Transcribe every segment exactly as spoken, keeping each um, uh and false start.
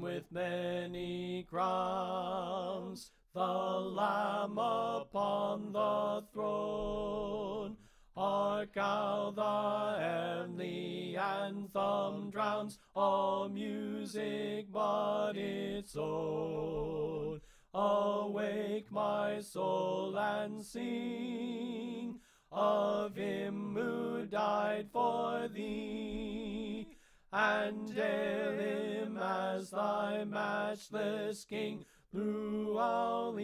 with many crowns, the Lamb upon the throne. Hark how the heavenly anthem drowns all music but its own. Awake, my soul, and sing of him who died for thee, and hail him as thy matchless King through all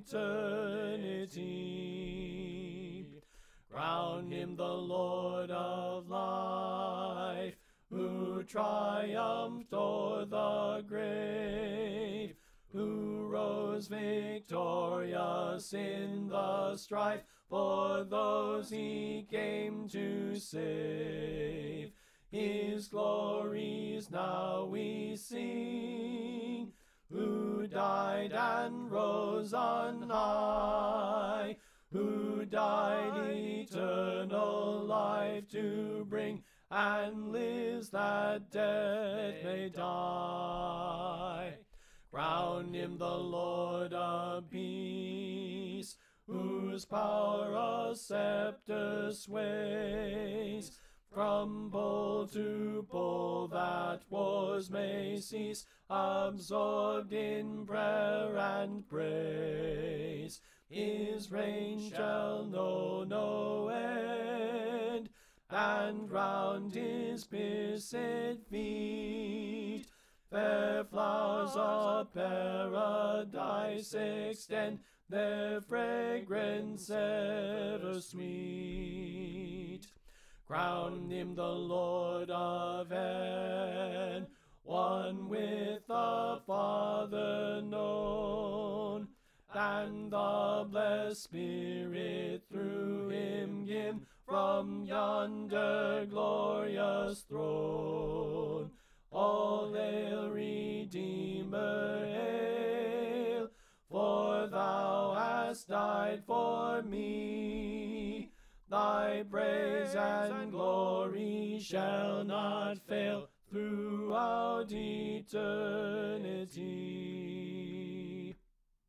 eternity. Crown him the Lord of life, who triumphed o'er the grave, who rose victorious in the strife for those he came to save. His glories now we sing, who died and rose on high, who died eternal life to bring, and lives that death may die. Crown him the Lord of peace, whose power a scepter sways. From pole to pole that wars may cease, absorbed in prayer and praise. His reign shall know no end, and round his pierced feet fair flowers of paradise extend, their fragrance ever sweet. Crown him the Lord of heaven, one with the Father known, and the blessed Spirit through him give from yonder glorious throne. All hail, Redeemer, hail, for thou hast died for me. Thy praise and glory shall not fail throughout eternity.